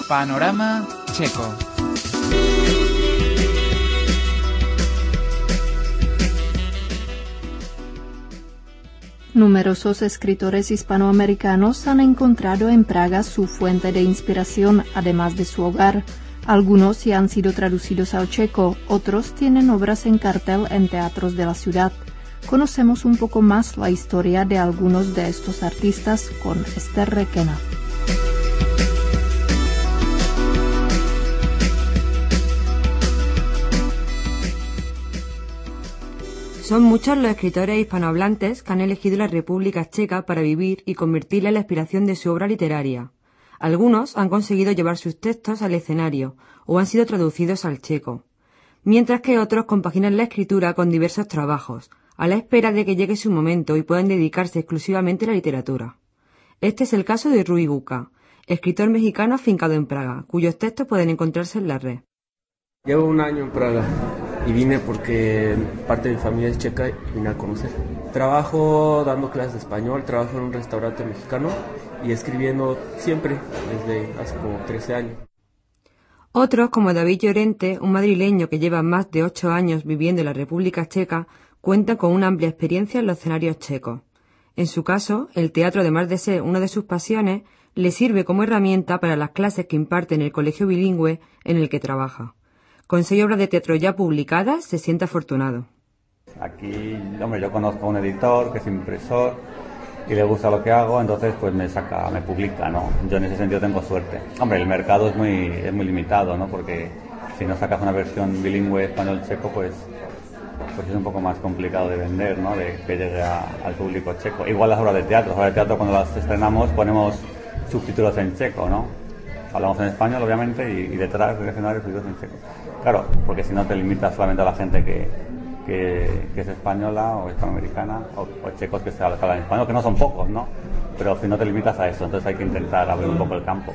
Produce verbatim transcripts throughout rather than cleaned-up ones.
Panorama Checo. Numerosos escritores hispanoamericanos han encontrado en Praga su fuente de inspiración, además de su hogar. Algunos ya han sido traducidos al checo, otros tienen obras en cartel en teatros de la ciudad. Conocemos un poco más la historia de algunos de estos artistas con Esther Requena. Son muchos los escritores hispanohablantes que han elegido la República Checa para vivir y convertirla en la inspiración de su obra literaria. Algunos han conseguido llevar sus textos al escenario o han sido traducidos al checo, mientras que otros compaginan la escritura con diversos trabajos, a la espera de que llegue su momento y puedan dedicarse exclusivamente a la literatura. Este es el caso de Rui Buca, escritor mexicano afincado en Praga, cuyos textos pueden encontrarse en la red. Llevo un año en Praga y vine porque parte de mi familia es checa y vine a conocer. Trabajo dando clases de español, trabajo en un restaurante mexicano y escribiendo siempre, desde hace como trece años. Otros, como David Llorente, un madrileño que lleva más de ocho años viviendo en la República Checa, cuentan con una amplia experiencia en los escenarios checos. En su caso, el teatro, además de ser una de sus pasiones, le sirve como herramienta para las clases que imparte en el colegio bilingüe en el que trabaja. Con seis obras de teatro ya publicadas, se siente afortunado. Aquí, hombre, yo conozco a un editor que es impresor y le gusta lo que hago, entonces pues me saca, me publica, ¿no? Yo en ese sentido tengo suerte. Hombre, el mercado es muy, es muy limitado, ¿no? Porque si no sacas una versión bilingüe español-checo, pues, pues es un poco más complicado de vender, ¿no? De que llegue a, al público checo. Igual las obras de teatro, las obras de teatro cuando las estrenamos ponemos subtítulos en checo, ¿no? Hablamos en español, obviamente, y, y detrás del escenario subtítulos en checo. Claro, porque si no te limitas solamente a la gente que, que, que es española o hispanoamericana o, o checos que se hablan español, que no son pocos, ¿no? Pero si no te limitas a eso, entonces hay que intentar abrir un poco el campo.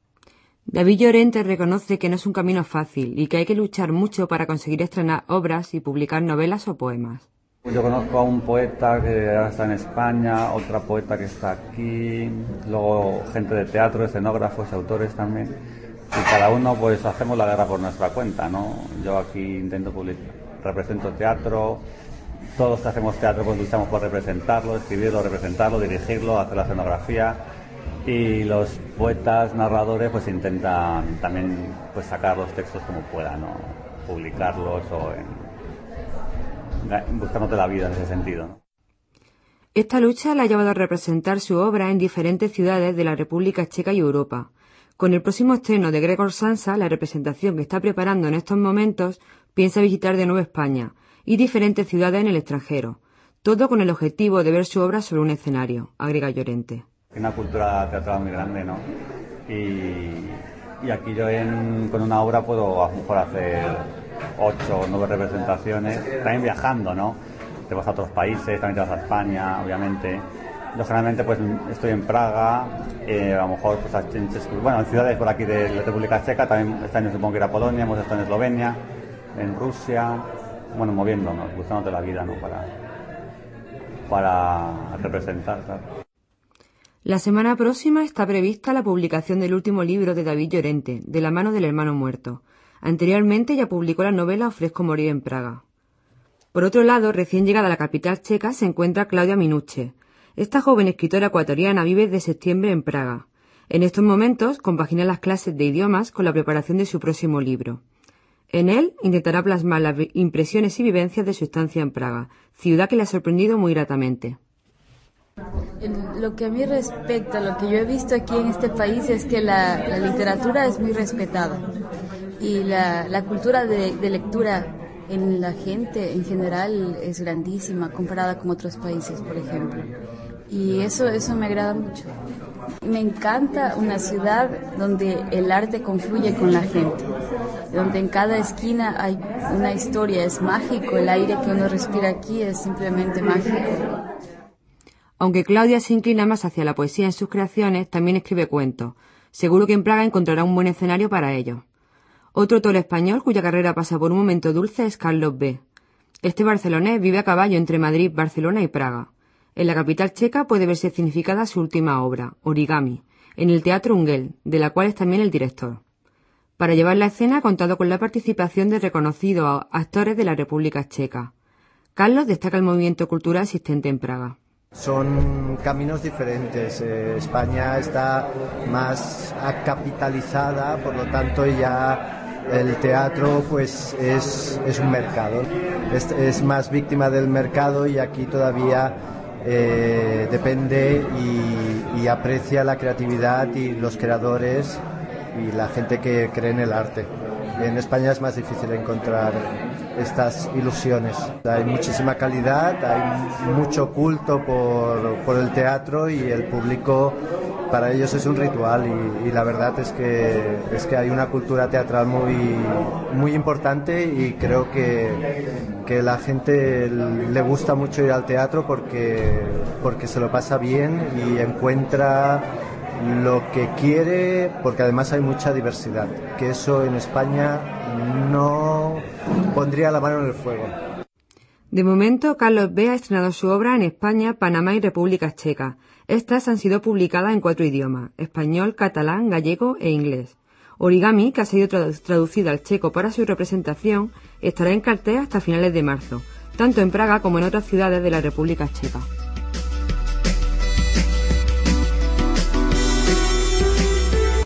David Llorente reconoce que no es un camino fácil y que hay que luchar mucho para conseguir estrenar obras y publicar novelas o poemas. Yo conozco a un poeta que ahora está en España, otra poeta que está aquí, luego gente de teatro, escenógrafos, autores también. Y cada uno pues hacemos la guerra por nuestra cuenta, ¿no? Yo aquí intento publicar, represento teatro, todos que hacemos teatro pues luchamos por representarlo, escribirlo, representarlo, dirigirlo, hacer la escenografía, y los poetas, narradores pues intentan también pues sacar los textos como puedan, ¿no? Publicarlos o en, buscándote la vida en ese sentido, ¿no? Esta lucha la ha llevado a representar su obra en diferentes ciudades de la República Checa y Europa. Con el próximo estreno de Gregor Samsa, la representación que está preparando en estos momentos, piensa visitar de nuevo España y diferentes ciudades en el extranjero, todo con el objetivo de ver su obra sobre un escenario, agrega Llorente. Una cultura teatral muy grande, ¿no? Y, y aquí yo en, con una obra puedo a lo mejor hacer ocho o nueve representaciones, también viajando, ¿no? Te vas a otros países, también te vas a España, obviamente. Yo generalmente pues estoy en Praga, eh, a lo mejor pues en, bueno, en ciudades por aquí de la República Checa, también este año supongo que ir a Polonia, hemos estado en Eslovenia, en Rusia, bueno, moviéndonos, buscándote la vida, ¿no? Para, para representar, ¿sabes? La semana próxima está prevista la publicación del último libro de David Llorente, De la mano del hermano muerto. Anteriormente ya publicó la novela Ofrezco morir en Praga. Por otro lado, recién llegada a la capital checa se encuentra Claudia Minuche. Esta joven escritora ecuatoriana vive desde septiembre en Praga. En estos momentos compagina las clases de idiomas con la preparación de su próximo libro. En él intentará plasmar las impresiones y vivencias de su estancia en Praga, ciudad que le ha sorprendido muy gratamente. En lo que a mí respecta, lo que yo he visto aquí en este país es que la, la literatura es muy respetada y la, la cultura de, de lectura en la gente en general es grandísima comparada con otros países, por ejemplo. Y eso, eso me agrada mucho. Me encanta una ciudad donde el arte confluye con la gente, donde en cada esquina hay una historia, es mágico, el aire que uno respira aquí es simplemente mágico. Aunque Claudia se inclina más hacia la poesía en sus creaciones, también escribe cuentos. Seguro que en Praga encontrará un buen escenario para ello. Otro autor español cuya carrera pasa por un momento dulce es Carlos B. Este barcelonés vive a caballo entre Madrid, Barcelona y Praga. En la capital checa puede verse significada su última obra, Origami, en el Teatro Ungel, de la cual es también el director. Para llevar la escena ha contado con la participación de reconocidos actores de la República Checa. Carlos destaca el movimiento cultural existente en Praga. Son caminos diferentes. Eh, España está más capitalizada, por lo tanto ya el teatro pues es, es un mercado. Es, es más víctima del mercado y aquí todavía eh, depende y, y aprecia la creatividad y los creadores y la gente que cree en el arte. En España es más difícil encontrar estas ilusiones. Hay muchísima calidad, hay mucho culto por, por el teatro y el público, para ellos es un ritual y, y la verdad es que, es que hay una cultura teatral muy, muy importante y creo que, que la gente le gusta mucho ir al teatro porque, porque se lo pasa bien y encuentra lo que quiere, porque además hay mucha diversidad, que eso en España no pondría la mano en el fuego. De momento, Carlos B. ha estrenado su obra en España, Panamá y República Checa. Estas han sido publicadas en cuatro idiomas: español, catalán, gallego e inglés. Origami, que ha sido traducida al checo para su representación, estará en cartel hasta finales de marzo, tanto en Praga como en otras ciudades de la República Checa.